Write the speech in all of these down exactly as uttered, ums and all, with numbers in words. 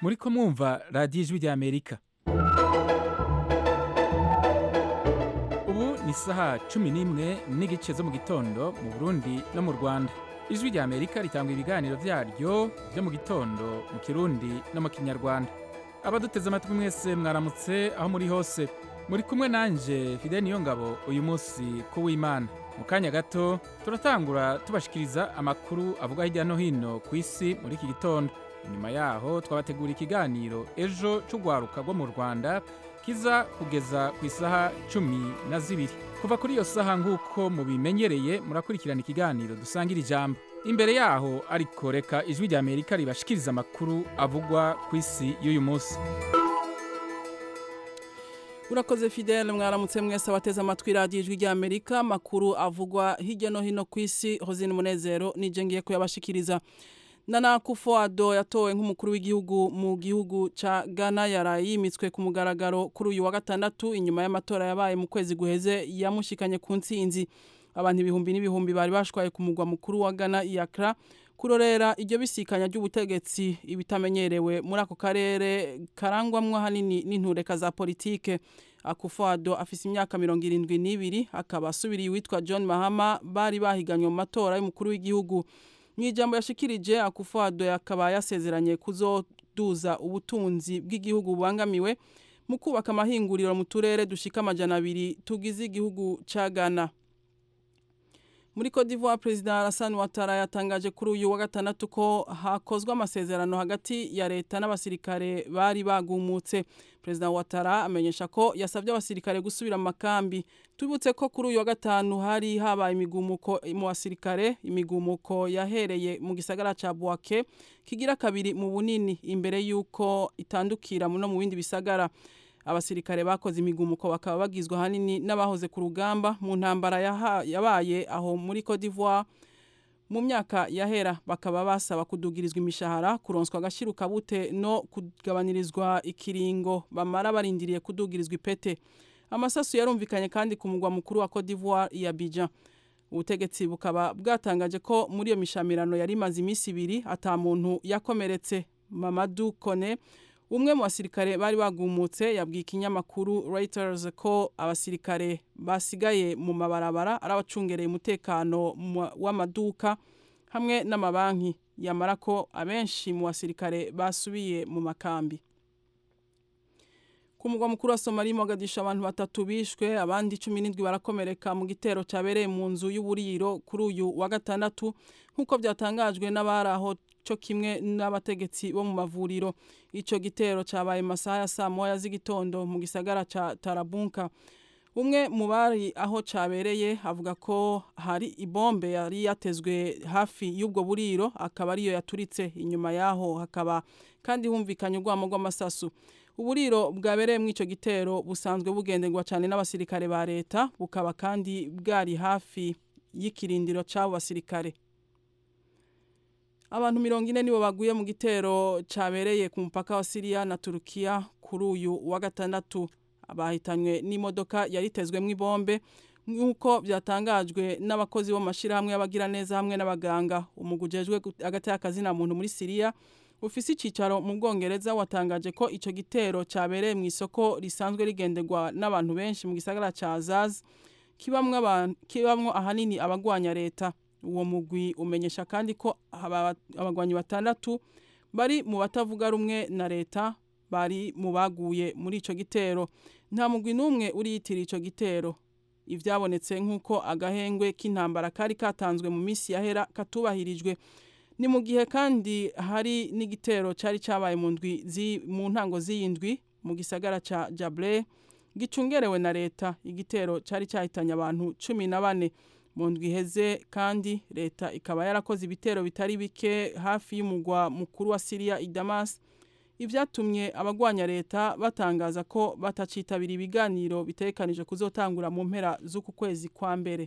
muriko mwumva radiyo ijwi ry'Amerika. Ubu ni isaha cumi n'imwe n'igice zo mu gitondo mu Burundi no mu Rwanda. Ijwi ry'Amerika ritanga ibiganiro vyaryo vyo mu gitondo mu Kirundi no mu Kinyarwanda. Abaduteze amatwi mwese mwaramutse aho muri hose. Muri kumwe nanje Fidel Niyongabo uyu munsi ku w'Imana. Mu kanya gato turatangura tubashikiriza amakuru avuga hirya no hino ku isi muri iki gitondo. Inyuma yaho twabategura ikiganiro ejo c'ugwaruka rwo mu Rwanda kiza kugeza ku isaha cumi na zibiri. Kuva kuri iyo saha nk'uko mubimenyereye murakurikirana ikiganiro dusangira ijambo. Imbere yaho ariko reka ijwi ry'Amerika ribashikiriza amakuru avugwa ku isi y'uyu munsi. Urakoze Fidel, mwaramutse mwese abateze amatwi radiyo ijwi ry'Amerika, makuru avugwa hirya no hino ku isi. Hozine Munezero nije ngiye kuyabashikiriza. Nana Akufo-Addo yatowe nk'umukuru w'igihugu mu gihugu ca Ghana yaraye yimitswe ku mugaragaro kuri uyu wa gatandatu inyuma y'amatora yabaye mu kwezi guheze yamushikanye ku ntsinzi. Abantu ibihumbi n'ibihumbi bari bashwaye ku mugwa mukuru wa Ghana Accra kurorera iryo bisikanya ry'ubutegetsi ibitamenyerewe muri ako karere karangwamwo hanini n'intureka za politike. Akufo-Addo afise imyaka mirongo irindwi n'ibiri akaba asubiriye uwitwa John Mahama bari bahiganywe mu matora y'umukuru w'igihugu. Mwijambo yashikirije Akufo-Addo yakaba yasezeranye kuzoduza ubutunzi bw'igihugu bubangamiwe mu kubaka amahinguriro mu turere dushika amajana abiri tugize igihugu ca Ghana. Muri Cote d'Ivoire, President Alassane Ouattara yatangaje kuri uyu wa gatandatu ko hakozwe amasezerano hagati ya leta n'abasirikare bari bagumutse. President Ouattara amenyesha ko yasabye abasirikare gusubira mu makambi. Tubutse ko kuri uyu wa gatanu hari habaye imigumuko mu basirikare, imigumuko yahereye mu gisagara ca Bouaké kigira kabiri mu bunini imbere yuko itandukira no mu bindi bisagara. Abasirikare bakoze imigumuko bakaba bagizwe hanini n'abahoze ku rugamba mu ntambara yabaye aho muri Cote d'Ivoire mu myaka yahera, bakaba basaba kudugirizwa imishahara, kuronswa agashiruka bute no kugabanirizwa ikiringo bamara barindiriye kudugirizwa ipete. Amasasu yarumvikanye kandi ku mugwa mukuru wa Cote d'Ivoire ya Abidjan. Ubutegetsi bukaba bwatangaje ko muri iyo mishamirano yari imaze imisi ibiri ata muntu yakomeretse. Mamadou Kone, umwe mu basirikare bari bagumutse, yabwiye ikinyamakuru Reuters ko abasirikare basigaye mu mabarabara arabacungereye umutekano w'amaduka hamwe n'amabanki, yamara ko abenshi mu basirikare basubiye mu makambi. Ku mugwa mukuru wa Somalia Mogadishu abantu batatu bishwe, abandi cumi n'indwi barakomereka mu gitero cabereye mu nzu y'uburiro kuri uyu wa gatandatu nk'uko byatangajwe n'abaraho cyo kimwe n'abategetsi bo mu mavuriro. Ico gitero cabaye masaha ya saa moya z'igitondo mu gisagara ca Tarabunka. Umwe mu bari aho cabereye avuga ko hari ibombe yari yatezwe hafi y'ubwo buriro akaba ariyo yaturitse. Inyuma yaho hakaba kandi humvikanye urwamo rw'amasasu. Uburiro bwabereye mu ico gitero busanzwe bugenderwa cyane n'abasirikare ba leta, bukaba kandi bwari hafi y'ikirindiro c'abo basirikare. Abantu mirongo ine nibo baguye mu gitero cabereye ku mupaka wa Syria na Turukiya kuri uyu wa gatandatu. Abahitanywe n'imodoka yaritezwemwo ibombe nk'uko byatangajwe n'abakozi bo mashira hamwe y'abagira neza hamwe n'abaganga. Umugujejwe hagati y'akazi na muntu muri Syria ufise icicaro mu Bwongereza watangaje ko ico gitero cabereye mu isoko risanzwe rigenderwa n'abantu benshi mu gisagara ca Azaz kibamwe abantu kibamwe ahanini abagwanya leta. Uwo mugwi umenyesha kandi ko abagwanyi batandatu bari mu batavuga rumwe na leta bari mu baguye muri ico gitero. Nta mugwi numwe uriyitira ico gitero. Ivyabonetse nk'uko agahengwe k'intambara kari katanzwe mu misi yahera katubahirijwe. Ni mu gihe kandi hari n'igitero cari cabaye mu ndwi mu ntango z'iyindwi mu gisagara ca Jableh gicungerewe na leta. Igitero cari cyahitanye abantu cumi na bane. Mu ndwi iheze kandi leta ikaba yarakoze ibitero bitari bike hafi y'umugwa mukuru wa Syria i Damas. Ivyatumye abagwanya leta batangaza ko batacitabira ibiganiro bitekanije kuzotangura mu mpera z'uku kwezi kwa mbere.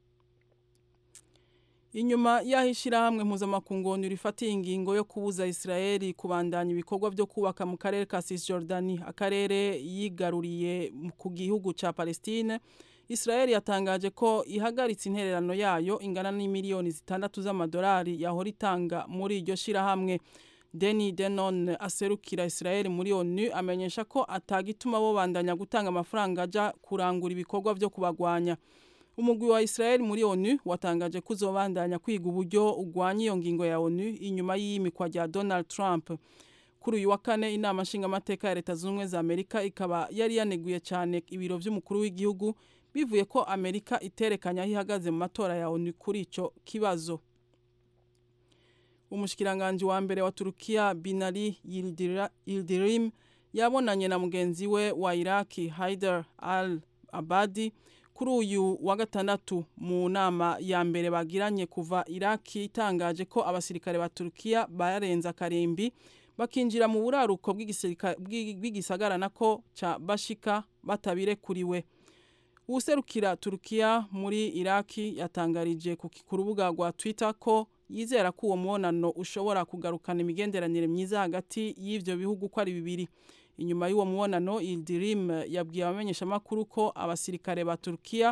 Inyuma yahishira hamwe mpuzamakungu rifatiye ingingo yo kubuza Israeli kubandanya ibikorwa byo kubaka mu karere ka Cisjordani, akarere yigaruriye ku gihugu ca Palestine, Israeli yatangaje ko ihagaritse intererano yayo ingana n'imiliyoni zitandatu z'amadolari yahora itanga muri iryo shirahamwe. Deni Denon aserukira Israel muri ONU amenyesha ko atagituma bo bandanya gutanga amafaranga aja kurangura ibikorwa byo kubagwanya. Umugwi wa Israel muri ONU watangaje kuzobandanya kwiga uburyo ugwanya iyo ngingo ya ONU inyuma y'imikwa rya Donald Trump. Kuri uyu wa kane inama nshingamateka ya Leta Zunze Ubumwe za Amerika ikaba yari yaneguye cyane ibiro by'umukuru w'igihugu bivuye ko Amerika iterekanya aho ihagaze mu matora ya ONU kuri ico kibazo. Umushikiranganje wa mbere wa Turukiya Binali Yildirim yabonanye na mugenzi we wa Iraki Haidar al-Abadi kuri uyu wa gatandatu mu nama ya mbere bagiranye kuva Iraki itangaje ko abasirikare ba Turukiya barenza karembi bakinjira mu buraruko bw'igisagara nako ca bashika batabire kuriwe. Userukira Turukiya muri Iraki yatangarije ku rubuga rwa Twitter ko yizera ko uwo mwonano ushobora kugarukana imigenderanire myiza hagati y'ivyo bihugu ko ari bibiri. Inyuma y'uwo mwonano Yildirim yabwiye abamenyesha makuru ko abasirikare ba Turukiya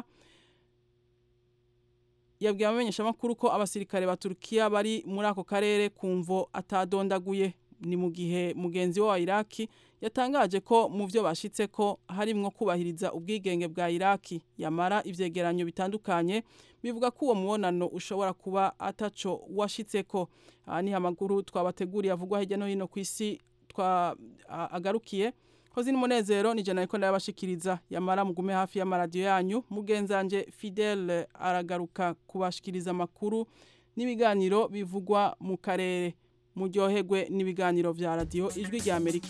yabwiye abamenyesha makuru ko abasirikare ba Turukiya bari muri ako karere kumvo atadondaguye. Ni mu gihe mugenzi wa Iraki yatangaje ko mu byo bashitse ko harimwo kubahiriza ubwigenge bwa Iraki yamara ivyegeranyo bitandukanye bivuga ko uwo mwonano ushobora kuba ataco washitse ko. Ni amakuru twabateguriye avugwa hirya no hino ku isi twa agarukiye. Hozi ni Munezero ni jana iko ndabashikiriza yamara mugume hafi ya radio yanyu. Mugenzanje Fidel aragaruka kubashikiriza makuru n'ibiganiro bivugwa mu karere. Muryoherwe n'ibiganiro vya radio Ijwi rya Amerika.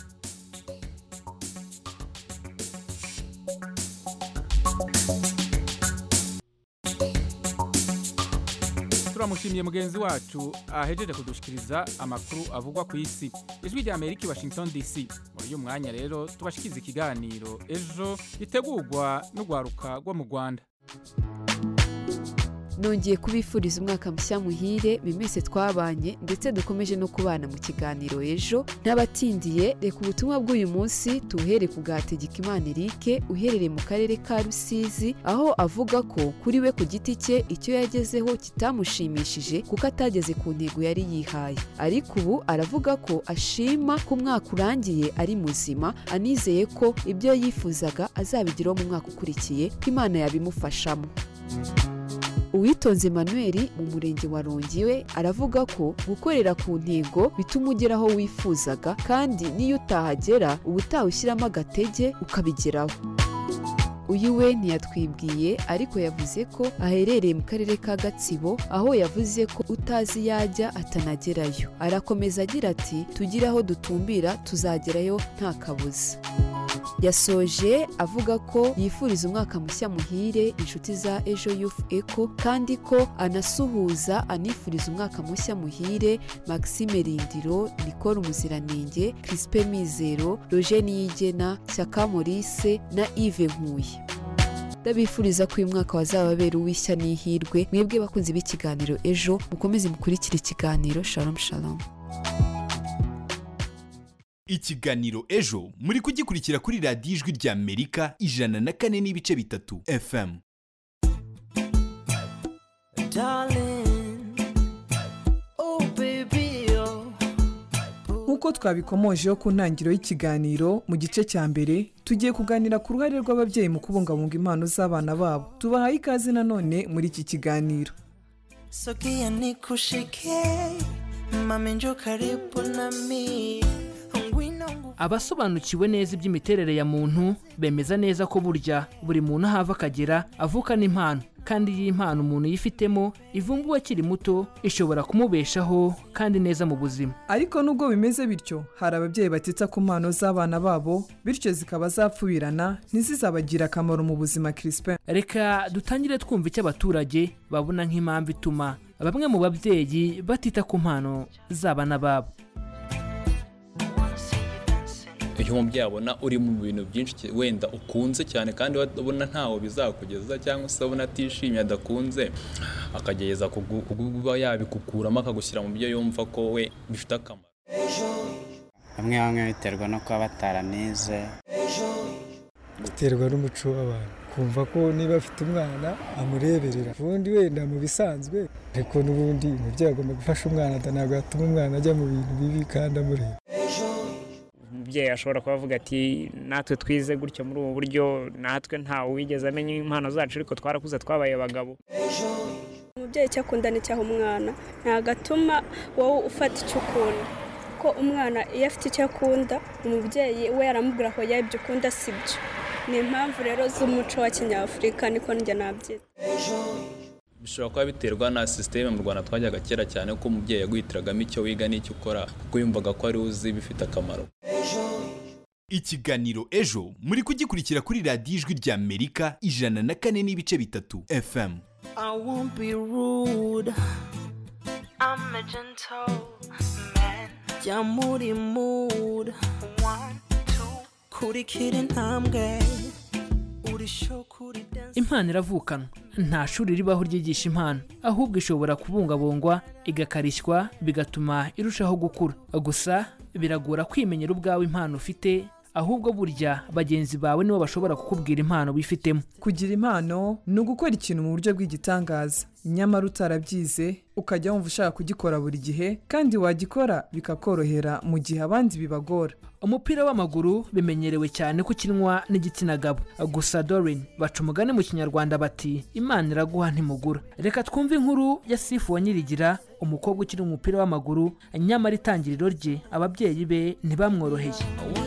Turamushimiye mugenzi wacu ahejeje kudushikiriza amakuru avugwa ku isi. Ijwi rya Amerika Washington D C. Muri uyu mwanya rero tubashikiza ikiganiro ejo gitegurwa n'ugwaruka rwo mu Rwanda. Nongeye kubifuriza umwaka mushya muhire bimese twabanye ndetse dukomeje no kubana mu kiganiro ejo n'abatindiye reka ubutumwa bw'uyu munsi tuhere ku Gategekimana Eric uherereye mu karere ka Rusizi aho avuga ko kuri we ku giti cye icyo yagezeho kitamushimishije kuko atageze ku ntego yari yihaye ariko ubu aravuga ko ashima ko umwaka urangiye ari muzima anizeye ko ibyo yifuzaga azabigiraho mu mwaka ukurikiye ko Imana yabimufashamo. Uwitonze Emmanuel mu murenge wa Rongiwe aravuga ko gukorera ku ntego bituma ugeraho wifuzaga kandi niyo utahagera ubutaha ushyiramo agatege ukabigeraho. Uyu we ntiyatwibwiye ariko yavuze ko aherereye mu karere ka Gatsibo aho yavuze ko utazi yajya atanagerayo. Arakomeza agira ati tugire aho dutumbira tuzagerayo nta kabuza. Yasoje avuga ko yifuriza umwaka mushya muhire inshuti za Ejo Youth Eco kandi ko anasuhuza anifuriza umwaka mushya muhire Maxime Rindiro, Nicole Muziranenge, Crispin Mizero, Roger Niyigena, Shyaka Maurice na Yves Nkuye. Ndabifuriza ko uyu mwaka wazababera uw'ishya n'ihirwe. Mwebwe bakunzi b'ikiganiro ejo mukomeze mukurikira ikiganiro. Shalom shalom. Ikiganiro ejo muri kugikurikira kuri radio Ijwi rya Amerika ijana na kane n'ibice bitatu F M. Nkuko twabikomojeho ku ntangiriro y'ikiganiro mu gice cya mbere tugiye kuganira ku ruhare rw'ababyeyi mu kubungabunga impano z'abana babo. Tubahaye ikaze nanone muri iki kiganiro. Sogea nikushike mama njoo karibu nami. Abasobanukiwe neza iby'imiterere ya muntu bemeza neza ko burya buri muntu hava akagera avuka n'impano kandi iyi mpano umuntu yifitemo ivumbuwe akiri muto ishobora kumubeshaho kandi neza mu buzima. Ariko nubwo bimeze bityo hari ababyeyi batita ku mpano z'abana babo bityo zikaba zapfubirana ntizizabagira akamaro mu buzima. Crispin, reka dutangire twumva icyo abaturage babona nk'impamvu ituma bamwe mu babyeyi batita ku mpano z'abana babo. Iyo umubyeyi abona uri mu bintu byinshi wenda ukunze cyane kandi ubona ntaho bizakugeza cyangwa se ubona atishimye adakunze akagereza kuguba yabikukuramo akagushyira mu byo yumva ko we bifite akamaro. Bamwe bamwe biterwa no kuba bataranize, biterwa n'umuco w'abantu akumva ko niba afite umwana amureberera ubundi wenda mu bisanzwe ariko n'ubundi umubyeyi agomba gufasha umwana ntabwo yatuma umwana ajya mu bintu bibi kandi amureba. Umubyeyi ashobora kuba avuga ati natwe twize gutya muri ubu buryo natwe ntawe wigeze amenya impano zacu ariko twarakuze twabaye abagabo. Umubyeyi icyo akunda n'icyaha umwana ntagatuma wowe ufata icyo ukunda ko umwana iyo afite icyo akunda umubyeyi we yaramubwira ko ya ibyo ukunda sibyo. Ni impamvu rero z'umuco wa Kinyafurika niko njye nabyita. Bishobora kuba biterwa na systeme mu Rwanda twajyaga kera cyane ko umubyeyi yaguhitiragamo icyo wiga n'icyo ukora kuko yumvaga ko ari uzi bifite akamaro. Ikiganiro Ejo muri kugikurikira kuri radiyo Ijwi ry'Amerika ijana na kane n'ibice bitatu F M. I won't be rude, I'm a gentle man. Jya muri mood, one, two, kurikira intambwe, uri show kuri dance. Impano iravukanwa, nta shuri ribaho ryigisha impano, ahubwo ishobora kubungabungwa igakarishywa bigatuma irushaho gukura. Gusa biragora kwimenyera ubwawe impano ufite, ahubwo burya bagenzi bawe nibo bashobora kukubwira impano wifitemo. Kugira impano ni ugukora ikintu mu buryo bw'igitangaza, nyamara utarabyize ukajya wumva ushaka kugikora buri gihe kandi wagikora bikakorohera mu gihe abandi bibagora. Umupira w'amaguru bimenyerewe cyane ko ukinwa n'igitsina gabo, gusa Doreen baca umugani mu Kinyarwanda bati Imana iraguha ntimugura. Reka twumve inkuru ya Sifu Wanyirigira, umukobwa ukiri mu mupira w'amaguru nyamara itangiriro rye ababyeyi be ntibamworoheye.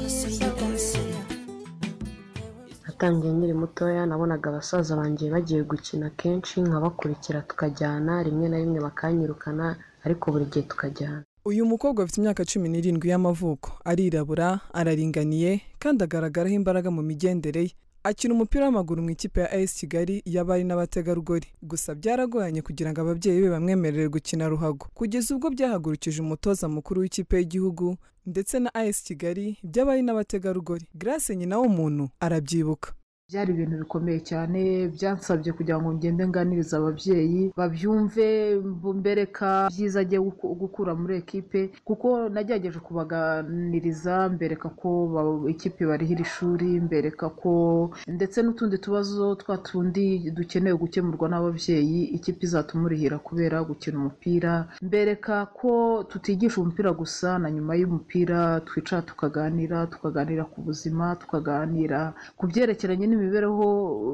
Natangiye nkiri mutoya nabonaga abasaza banjye bagiye gukina kenshi nkabakurikira tukajyana, rimwe na rimwe bakanyirukana ariko buri gihe tukajyana. Uyu mukobwa afite imyaka cumi n'irindwi y'amavuko, arirabura, araringaniye kandi agaragaraho imbaraga mu migendere ye. Akina umupira w'amaguru mu ikipe ya A S Kigali y'abari n'abategarugori, gusa byaragoranye kugira ngo ababyeyi be bamwemerere gukina ruhago, kugeza ubwo byahagurukije umutoza mukuru w'ikipe y'igihugu ndetse na A S Kigali by'abari n'abategarugori. Grace nyina w'umuntu arabyibuka. Byari ibintu bikomeye cyane, byansabye kugira ngo ngende nganiriza ababyeyi babyumve, mbereka byiza agiye gukura muri ekipe, kuko nagerageje kubaganiriza mbereka ko ikipe barihira ishuri, mbereka ko ndetse n'utundi tubazo twatundi dukeneye gukemurwa n'ababyeyi ikipe izatumurihira kubera gukina umupira, mbereka ko tutigisha umupira gusa na nyuma y'umupira twicara tukaganira tukaganira ku buzima, tukaganira ku byerekeranye imibereho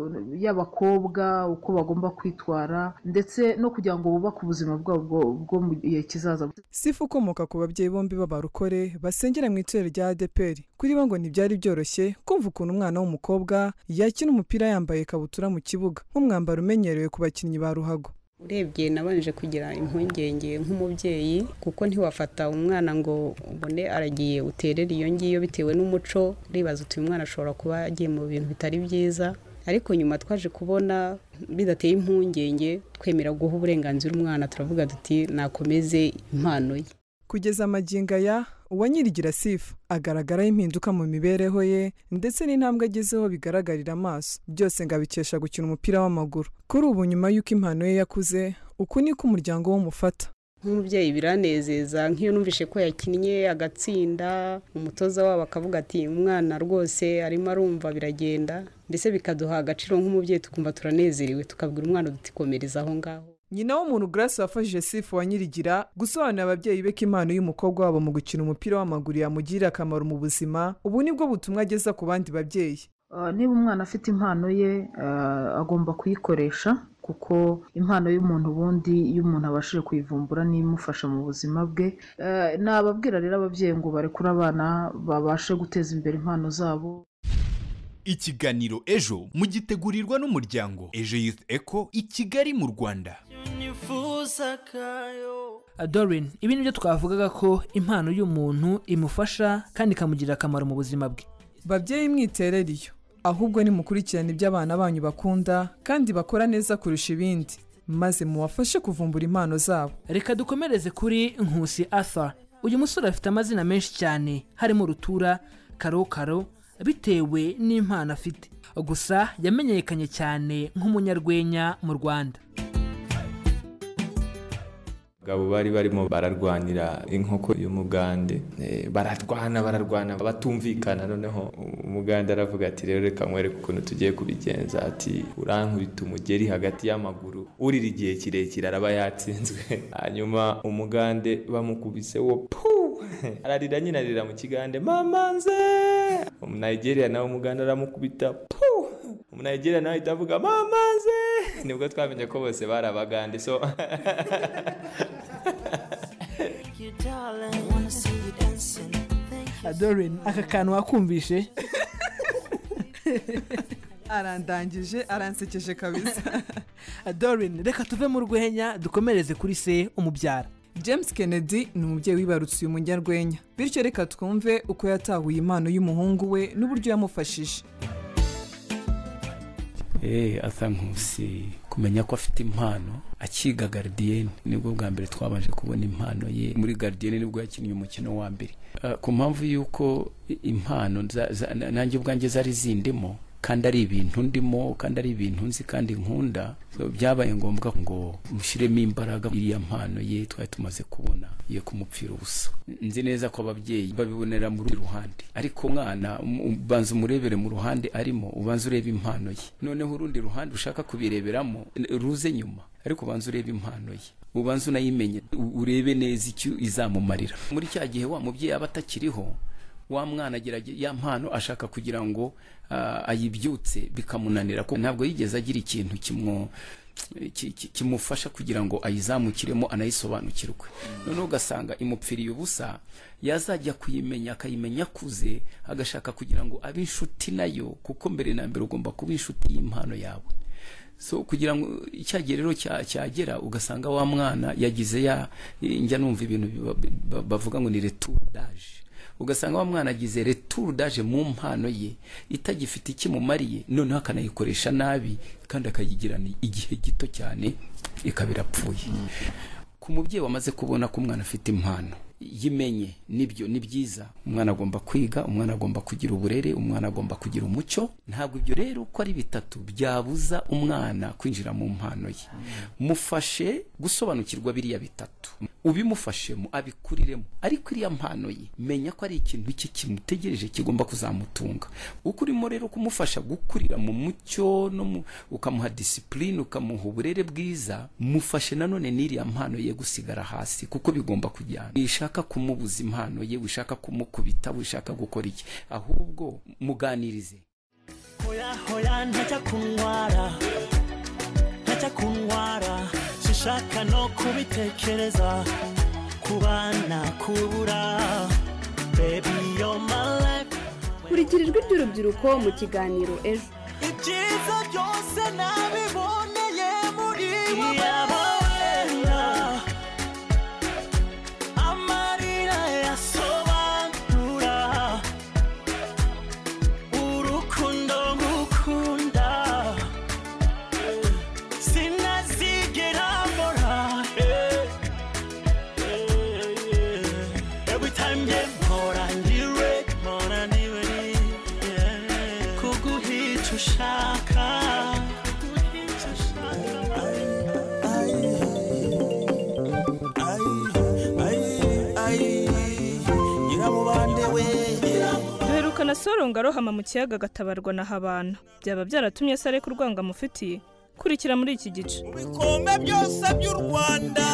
y'abakobwa uko bagomba kwitwara ndetse no kugira ngo bubake ubuzima bwabo bwo mu gihe kizaza. Sifu ukomoka ku babyeyi bombi b'abarokore basengera mu itorero rya A D P R, kuri bo ngo ntibyari byoroshye kumva ukuntu umwana w'umukobwa yakina umupira yambaye ikabutura mu kibuga nk'umwambaro umenyerewe ku bakinnyi ba ruhago. Urebye nabanje kugira impungenge nk'umubyeyi kuko ntiwafata umwana ngo ubone aragiye uterera iyo ngiyo bitewe n'umuco, uribaza uti uyu mwana ashobora kuba agiye mu bintu bitari byiza, ariko nyuma twaje kubona bidateye impungenge twemera guha uburenganzira umwana, turavuga duti nakomeze impano ye. Kugeza amagingo aya Uwanyirigira Sifu agaragaraho impinduka mu mibereho ye ndetse n'intambwe agezeho bigaragarira amaso, byose ngo abikesha gukina umupira w'amaguru. Kuri ubu nyuma y'uko impano ye yakuze, uku niko umuryango wo mufata. Nk'umubyeyi biranezeza nk'iyo numvishe ko yakinnye agatsinda, umutoza wabo akavuga ati umwana rwose arimo arumva biragenda, ndetse bikaduha agaciro nk'umubyeyi tukumva turanezerewe, tukabwira umwana dutikomereza aho ngaho. Nyina w'umuntu Grace wafashije Sifu Wanyirigira gusobanurira ababyeyi be ko impano y'umukobwa wabo mu gukina umupira w'amaguru yamugirira akamaro mu buzima, ubu nibwo butumwa ageza ku bandi babyeyi. Niba umwana afite impano ye agomba kuyikoresha, kuko impano y'umuntu ubundi iyo umuntu abashije kuyivumbura n'imufasha mu buzima bwe. Nababwira rero ababyeyi ngo barekure abana babashe guteza imbere impano zabo. Ikiganiro Ejo mugitegurirwa n'umuryango Ejo Youth Echo i Kigali mu Rwanda. Doreen, ibi nibyo twavugaga ko impano y'umuntu imufasha kandi ikamugirira akamaro mu buzima bwe. Babyeyi mwiterera iyo, ahubwo nimukurikirane ibyo abana banyu bakunda kandi bakora neza kurusha ibindi, maze mubafashe kuvumbura impano zabo. Reka dukomereze kuri Nkusi Arthur. Uyu musore afite amazina menshi cyane harimo Rutura, Karokaro, bitewe n'impano afite, gusa yamenyekanye cyane nk'umunyarwenya mu Rwanda. Gabo bari barimo bararwanira inkoko y'umugande e, bararwana bararwana batumvikana noneho umugande aravuga ati rero reka nkwereke ukuntu tugiye kubigenza ati urankubita umugeri hagati y'amaguru urira igihe kirekire araba yatsinzwe hanyuma umugande bamukubise wo pu ararira nyine arira mu kigande mamanze umunigeria nawe umugande aramukubita pu umunigeria nawe itavuga mamanze nibwo twamenye ko bose barabagande so Doreen aka kantu wakumvishe arandangije aransekeje kabisa. Doreen reka tuve mu rwenya dukomereze kuri se umubyara. James Kennedy ni umubyeyi wibarutse uyu munyarwenya bityo reka twumve uko yatahuye impano y'umuhungu we n'uburyo yamufashije. Eh asa nkusi kumenya ko afite impano akiga Guardian nibwo bwa mbere twabaje kubona impano ye muri Guardian nibwo yakinnye umukino wa mbere uh, ku mpamvu yuko impano nanjye ubwanjye zari zindimo kandi ari ibintu ndimo kandi ari ibintu nzi kandi nkunda so, byabaye ngombwa ngo mushiremo imbaraga iriya mpano ye twari tumaze kubona ye kumupfira ubusa. Nzi neza ko ababyeyi babibonera mu ruhande ariko mwana ubanza umurebere mu ruhande arimo ubanza ureba impano ye noneho urundi ruhande ushaka kubireberamo ruze nyuma ariko ubanza ureba impano ye ubanza unayimenye urebe neza icyo izamumarira muri cya gihe wa mubyeyi aba atakiriho wa mwana agerageza ya mpano ashaka kugira ngo uh, ayibyutse bikamunanira ko ntabwo yigeze agira ikintu kimwo kimufasha kugira ngo ayizamukiremo anayisobanukirwe noneho ugasanga imupfiriye ubusa yazajya kuyimenya akayimenya kuze agashaka kugira ngo abe inshuti nayo kuko mbere na mbere ugomba kuba inshuti y'impano yawe so kugira ngo icyagerero cyagera ugasanga wa mwana yagize ya njya numva ibintu bavuga ngo ni retour d'âge ugasanga wa mwana agize retour d'âge mu mpano ye itagifite ikimumariye noneho akanayikoresha nabi kandi akayigirana igihe gito cyane ikabirapfuye. Mm. Ku mubyeyi wamaze kubona ko umwana afite impano yimenye nibyo ni byiza umwana agomba kwiga umwana agomba kugira uburere umwana agomba kugira umucyo ntabwo ibyo rero ko ari bitatu byabuza umwana kwinjira mu mpano ye. Mufashe gusobanukirwa biriya bitatu ubimufashemo abikuriremo ariko iriya mpano ye menya ko ari ikintu iki kimutegereje kigomba kuzamutunga uko urimo rero kumufasha gukurira mu mucyo no ukamuha discipline ukamuha uburere bwiza mufashe nanone n'iriya mpano ye gusigara hasi kuko bigomba kujyana ishaka kumubuza impano ye ushaka kumukubita ushaka gukora iki ahubwo muganirize. Hoya hoya ntajya kunwara ntajya kunwara shaka no kubitekereza kubana kubura baby you're my life. Kurikirijwe ry'urubyiruko mu kiganiro ejo. Ibyiza byose nabiboneye muri wowe amarira yasobanura urukundo ngukunda sinazigera mbora every time you mpora ndiwe mpora ndiwe kuguhica ushaka kuguhica ushaka duherukana Soronga arohama mu kiyaga agatabarwa na Habana byaba byaratumye sare ku rwanga amufitiye kurikira muri iki gice. Bikombe byose by'u Rwanda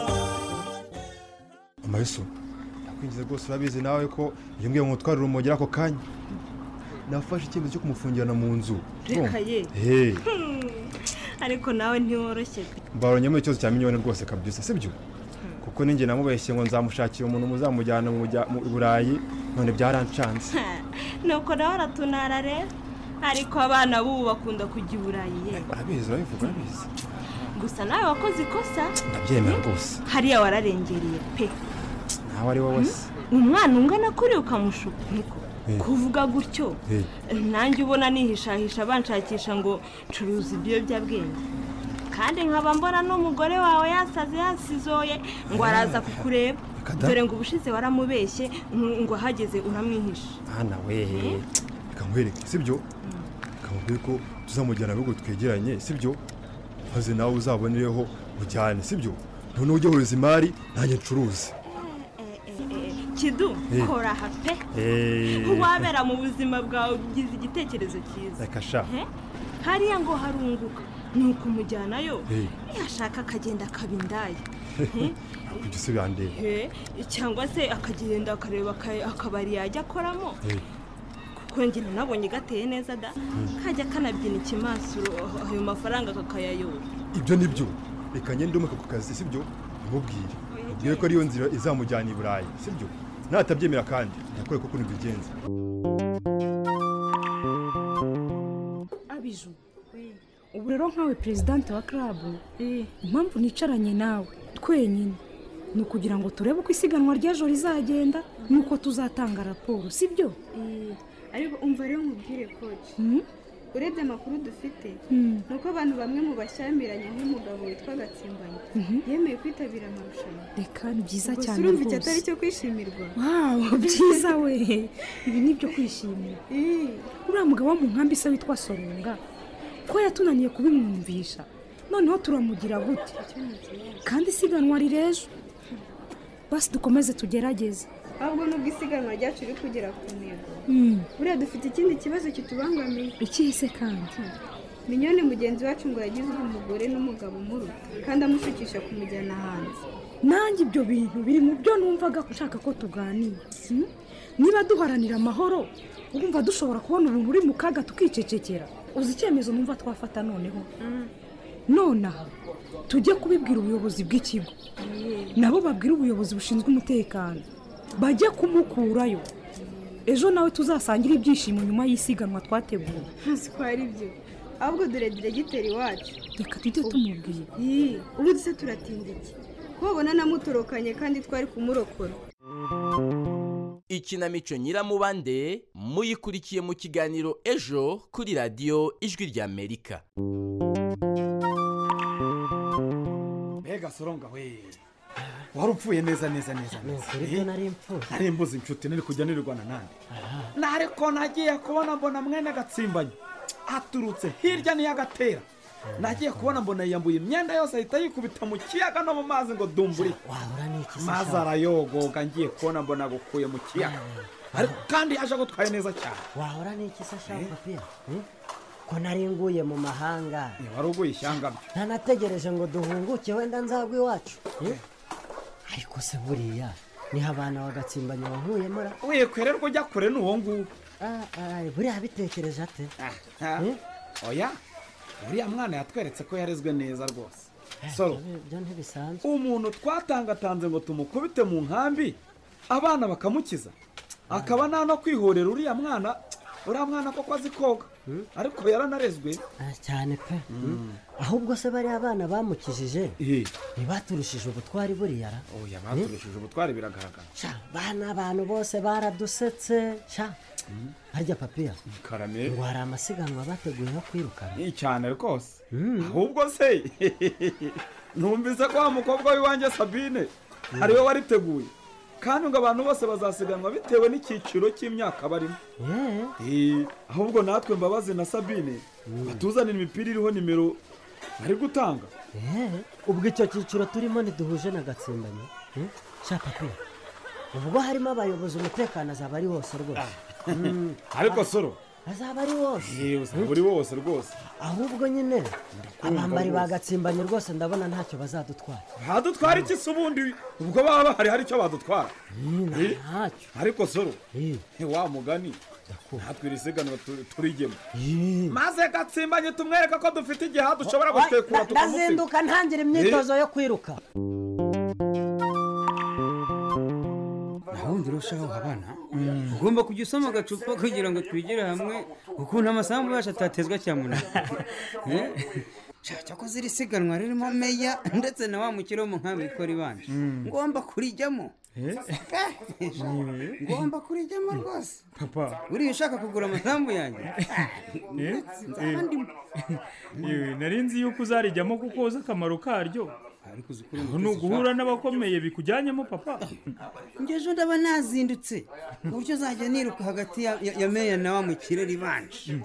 Amayeso nakwinjiza rwose urabizi nawe ko iyo ngiye mutwara urumogi ako kanya nafashe icyemezo cyo kumufungirana mu nzu. Reka ye hey ariko nawe ntiworoshye mbaronye mu cyozo cya miliyoni rwose kabisa sibyo kuko ninjye namubeshye ngo nzamushakira umuntu muzamujyana mu Burayi none byarancanze nuko nawe aratunara rero ariko abana bubu bakunda kujya i Burayi ye arabizi arabivuga arabizi gusa nawe wakoze ikosa ndabyemera rwose hariya wararengereye pe nawe ari wowe se umwana ungana kuri ukamushuka niko kuvuga gutyo nanjye ubona nihishahisha banshakisha ngo curuza ibiyobyabwenge kandi nkaba mbona n'umugore wawe yasaze yasizoye ngo araza kukureba dore ngo ubushize waramubeshye ngo hageze uramwihisha. Hana we kamwereke sibyo kamubwiye ko tuzamujyana bigo twegeranye sibyo maze nawe uzabonireho ujyane sibyo none ujye uhuriza imari nanjye ncuruze. Kidu kora hape wabera mu buzima bwawe ugize igitekerezo cyiza. Reka sha hariya ngo harunguka nuko umujyanayo yashaka akagenda akabindaya kujya se bandeba cyangwa se akagenda akareba akabari yajya akoramo kuko njye nabonye gateye neza da kajya kanabyina ikimasuro ayo mafaranga kakayayora. Ibyo nibyo reka ngende umuka ku kazi sibyo mubwire ubwire ko ariyo nzira izamujyana i Burayi sibyo natabyemera kandi nakore ko kuntu bigenza. Abiju ubu rero nkawe president wa club impamvu nicaranye nawe twenyine ni ukugira ngo turebe uko isiganwa ry'ejo rizagenda nuko tuzatanga raporo sibyo. Ariko umva rero mubwire coach urebye amakuru dufite nuko abantu bamwe mu bashyamiranye nk'umugabo witwa Gatsimbanye yemeye kwitabira amarushanwa. Reka ni byiza cyane rwose. Urumva cyatari cyo kwishimirwa. Wow byiza we ibi nibyo kwishimira. Uriya mugabo wo mu nkambi se witwa Soronga ko yatunaniye kubimwumvisha noneho turamugira gute kandi isiganwa rirejo basi dukomeze tugerageze. Ahubwo nubwo isiganwa ryacu riri kugera ku ntego buriya dufite ikindi kibazo kitubangamiye. Ikihise kandi Minyone mugenzi wacu ngo yagize umugore n'umugabo muruta kandi amushukisha kumujyana hanze. Nanjye ibyo bintu biri mu byo numvaga ushaka ko tuganira. Niba duharanira amahoro urumva dushobora kubona umuntu uri mu kaga tukicecekera. Uzi icyemezo numva twafata noneho nonaha tujye kubibwira ubuyobozi bw'ikigo nabo babwira ubuyobozi bushinzwe umutekano bajye kumukurayo ejo nawe tuzasangira ibyishimo nyuma y'isiganwa twateguye. Hasi ko ari byo ahubwo dore diregiteri wacu reka tujye tumubwira. Ubu duse turatinda iki kubona namutorokanye kandi twari kumurokora. Ikinamico Nyiramubande muyikurikiye mu kiganiro ejo kuri radiyo Ijwi ry'Amerika. Mbega Soronga we warupfuye neza neza neza neza nari mpfu nari mbuze inshuti nari kujya nirwana nande nariko nagiye kubona mbona mwene Gatsimbanye aturutse hirya ni yagatera nagiye kubona mbona yambuye imyenda yose ahita yikubita mu kiyaga no mu mazi ngo dumburi wahora n'iki se mazi arayogoga ngiye kubona mbona gukuye mu kiyaga ariko kandi yaje gutwaye neza cyane. Wahora n'iki se shaka pia ko nari nguye mu mahanga wari uguye ishyanga byo ntanategereje ngo duhunguke wenda nzagwe iwacu ariko se buriya niho abana bagatsimbanye bahuyemo ra wikwererwa ujya kure n'uwo nguwo buriya bitekereje ate. Oya uriya mwana yatweretse ko yarezwe neza rwose. Soro byo ntibisanzwe umuntu twatangatanze ngo tumukubite mu nkambi abana bakamukiza akaba nta no kwihorera uriya mwana uriya mwana koko azi koga ariko yaranarezwe cyane pe. Ahubwo se bari abana bamukijije ntibaturushije ubutwari buriya ra. Oya baturushije ubutwari biragaragara. Sha bana abantu bose baradusetse sha harya papiya karame ngo hari amasiganwa bateguye yo kwirukana. Ni cyane rwose ahubwo se numvise ko wa mukobwa w'iwanjye Sabine ariwe wariteguye kandi ngo abantu bose bazasiganwa bitewe n'icyiciro cy'imyaka barimo. Ahubwo natwe Mbabazi na Sabine batuzanira imipira iriho nimero bari gutanga. Ubwo icyo cyiciro turimo ntiduhuje na Gatsimbanye sha papiya ubwo harimo abayobozi umutekano azaba ari wose rwose. Ariko Soro azaba ari wose. Yewe uzaba uri wose rwose. Ahubwo nyine abambari bagatsimbanye rwose ndabona ntacyo bazadutwara. Badutwara iki se ubundi ubwo baba bahari hari icyo badutwara. Ntacyo. Ariko Soro wa mugani natwe irisiganwa turigemo maze Gatsimbanye tumwereka ko dufite igihe dushobora gutekura tukamusiga. Ndazinduka ntangira imyitozo yo kwiruka. Ahundi rushaho abana ugomba kujya usoma agacupa kugira ngo twigire hamwe ukuntu amasambu yacu atatezwa cyamunara. Cyako ziri siganwa ririmo meya ndetse na wa mukiro mu nkambi ikora ibanje ngomba kurijyamo. Ngomba kurijyamo rwose papa. Uri ushaka kugura amasambu yanjye nari nzi yuko uzarijyamo kuko uzi akamaro karyo ni uguhura n'abakomeye bikujyanyemo papa. Ngejo ndaba nazindutse uburyo zajya niruka hagati ya meya na wa mukire ribanje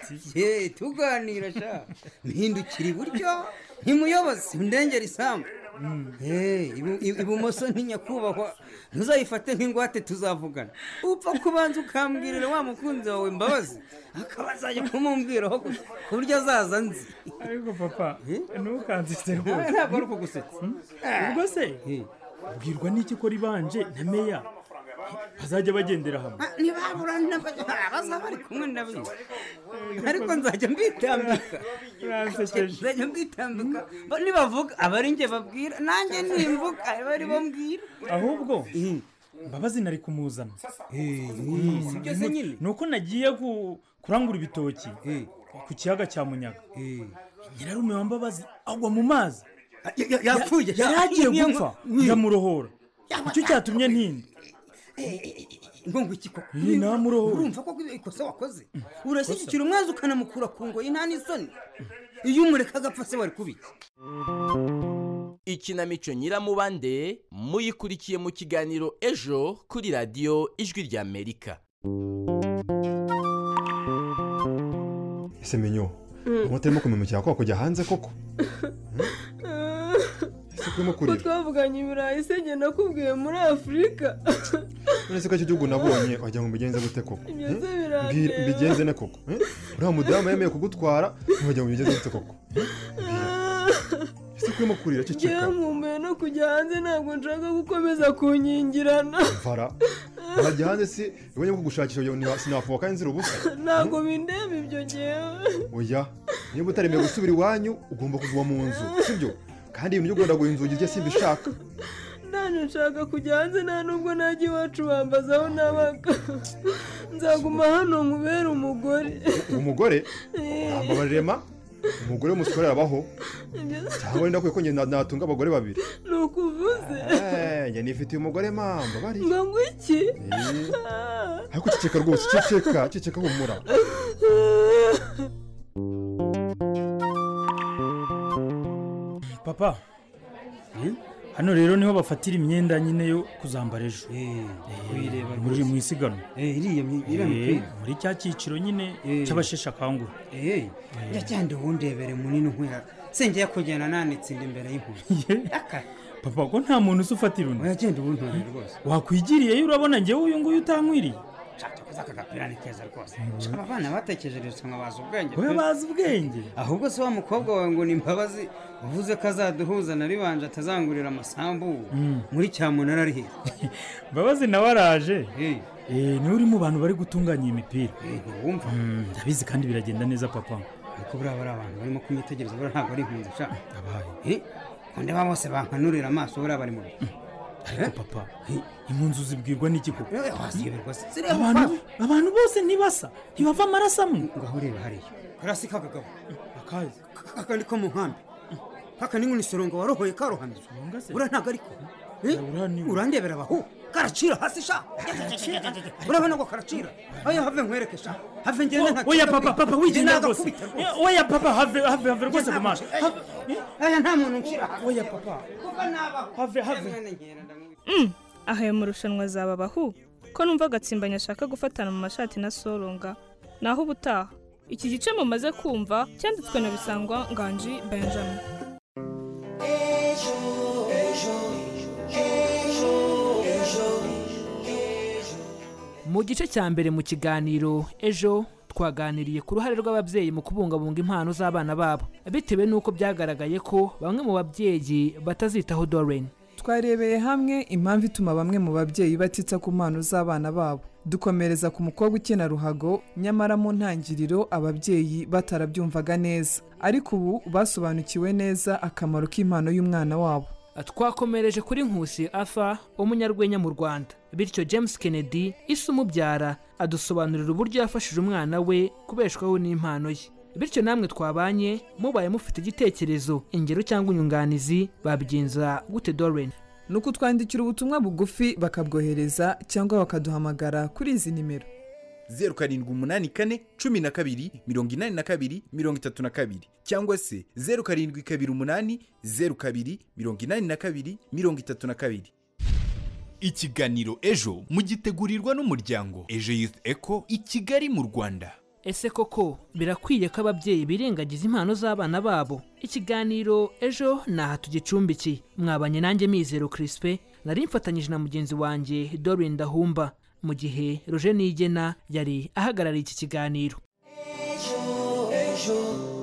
tuganira sha mpindukira iburyo ntimuyobozi ndengera isambu Eh, ibu- ibu- ibumoso ni nyakubahwa ntuzayifate nk'ingwate tuzavugana upfa kubanza ukambwirira wa mukunzi wawe Mbabazi akaba azajya kumumbwiraho gusa ku buryo azaza nzi ariko papa ntukansetse rwose ntabwo ari ukugusetsa ubwo se ubwirwa n'iki ko ribanje na meya bazajya bagendera hamwe ntibabura bazaba bari kumwe nabyo ariko nzajya mbitambika nzajya mbitambika nibavuga aba ari njye babwira nanjye nimvuga aba ari bo mbwira ahubwo Mbabazi nari kumuzana sibyo se nyine nuko nagiye ku- kurangura ibitoki ku kiyaga cya Munyaga nyirarume wa Mbabazi agwa mu mazi yapfuye yagiye gupfa ndamurohora icyo cyatumye ntinda ngongo iki koko Iyi namurohora. urumva ko ikosa wakoze urashyigikira umwazi ukanamukura ku ngoyi nta n'isoni iyo umureka agapfa se wari kubiki ikinamico nyiramubande muyikurikiye mu kiganiro ejo kuri radiyo ijwi rya amerika. ese menyo umutarimo kumemukira ko kujya hanze koko ese kurimo ko kurira twavuganye ibirayi se njye nakubwiye muri afurika uretse ko icyo gihugu nabonye wagira ngo mbigenze gute koko Ibyo Eh? se birandeba. Mbwira- mbigenze ne koko Eh? uriya mudamu yemeye kugutwara wagira ngo mbigenze gute koko ese kurimo kurira ngewe ceceka nkumbuye no kujya hanze ntabwo nshaka gukomeza kunyingirana vara urajya hanze si ubonye ko gushakisha uyu ni sinafuka kandi nzira ubusa ntabwo bindeba ibyo ngewe oya niba utaremeye gusubira iwanyu ugomba kuguma mu nzu sibyo kandi ibintu byo guhindagura inzugi rye simbishaka nanjye nshaka kujya hanze nta nubwo najya iwacu bambaza aho nabaga nzaguma hano nkubere umugore umugore ambabarema umugore w'umusore arabaho Ibyo se cyangwa wenda ko njye na- natunga abagore babiri ni ukuvuze Eh, njye nifitiye umugore mamba bari ngo ngo iki Eh, ariko ceceka rwose ceceka ceceka humura papa hano rero niho bafatira imyenda nyine yo kuzambara ejo kuyireba muri mu isiganwa iriya mi- iriya Eh, mipira muri cya cyiciro nyine Eh. cy'abasheshe akanguhe Eh, njya cyande wundebere munini nkwera sengeye kugenda nanitse inda imbere y'inkoni papa ko nta muntu uzi ufatira undi uragenda ubuntorera rwose wakwigiriyeyo urabona njyewe uyu nguyu utankwiriye kuza aka gapira ni keza rwose aba bana batekereje ngo bazi ubwenge we pe. bazi ubwenge ahubwo se wa mukobwa wawe ngo ni Mbabazi uvuze ko azaduhuza na ribanje atazangurira amasambu muri cyamunara ari heza Mbabazi nawe araje Eh, niwe uri mu bantu bari gutunganya iyi mipira wumva Mm, ndabizi kandi biragenda neza papa ariko buriya bari abantu barimo kumwitegereza buriya ntabwo ari impunzi sha Eh, ko ndeba bose bankanurira amaso buriya bari mu bihe ariko papa impunzi zibwirwa n'iki koko wasiyoberwa se ziriya abantu mupfapfa. abantu bose ntibasa ntibava amaraso amwe ngaho ureba hariya karasi k'akagabo akazi kakandi ko mu nkambi kaka ni nk'unisorongo warohoye karohamye buriya ntabwo ariko Eh, urandebera abahu karacira hasi sha urabona ko karacira ayo have nkwereke sha have ngende nka oya papa papa wigenda rwose Eh, oya papa have have have rwose kumasha aya nta muntu nshira oya papa have have Mm, aha ayo marushanwa azaba abahu ko numva agatsimbanya ashaka gufatana mu mashati na soronga naho ubutaha iki gice mumaze kumva cyanditswe na Bisangwa Nganji Benjamin. mu gice cya mbere mu kiganiro ejo twaganiriye ku ruhare rw'ababyeyi mu kubungabunga impano z'abana babo bitewe n'uko byagaragaye ko bamwe mu babyeyi batazitaho Doreen. twarebeye hamwe impamvu ituma bamwe mu babyeyi batita ku mpano z'abana babo dukomereza ku mukobwa ukina ruhago nyamara mu ntangiriro ababyeyi batarabyumvaga neza ariko ubu basobanukiwe neza akamaro k'impano y'umwana wabo. twakomereje kuri Nkusi Arthur umunyarwenya mu Rwanda bityo James Kennedy ise umubyara adusobanurira uburyo yafashije umwana we kubeshwaho n'impano ye bityo namwe twabanye mubaye mufite igitekerezo ingero cyangwa inyunganizi babigenza gute Doreen. ni ukutwandikira ubutumwa bugufi bakabwohereza cyangwa bakaduhamagara kuri izi nimero zeru karindwi umunani kane cumi na kabiri mirongo inani na kabiri mirongo itatu na kabiri cyangwa se zeru karindwi kabiri umunani zeru kabiri mirongo inani na kabiri mirongo itatu na kabiri. Ikiganiro ejo mugitegurirwa n'umuryango Ejo Youth Echo i Kigali mu Rwanda. ese koko birakwiye ko ababyeyi birengagiza impano z'abana babo? Ikiganiro ejo naha tugicumbikiye. Mwabanye nanjye Mizero Crispin, nari mfatanyije na mugenzi wanjye Dorine Dahumba, mu gihe Roger Nigena yari ahagarariye iki kiganiro. Ejo, ejo.